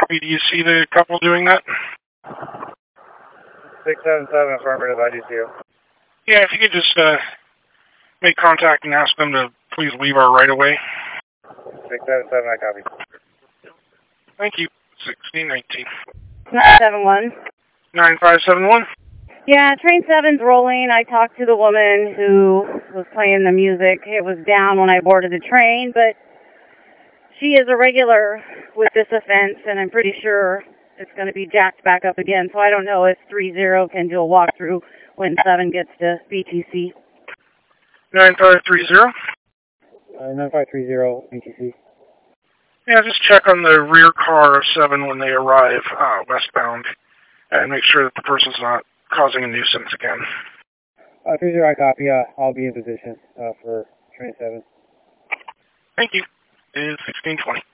copy. Do you see the couple doing that? 677 affirmative, I do see you. Yeah, if you could just make contact and ask them to please leave our right away. 677, I copy. Thank you. 1619. 971. 9571. Yeah, train 7's rolling. I talked to the woman who was playing the music. It was down when I boarded the train, but she is a regular with this offense, and I'm pretty sure it's going to be jacked back up again. So I don't know if 30 can do a walkthrough when 7 gets to BTC. 9530. 9530, BTC. Yeah, just check on the rear car of 7 when they arrive westbound and make sure that the person's not causing a nuisance again. 30, I copy. I'll be in position for train 7. Thank you. It is 1620.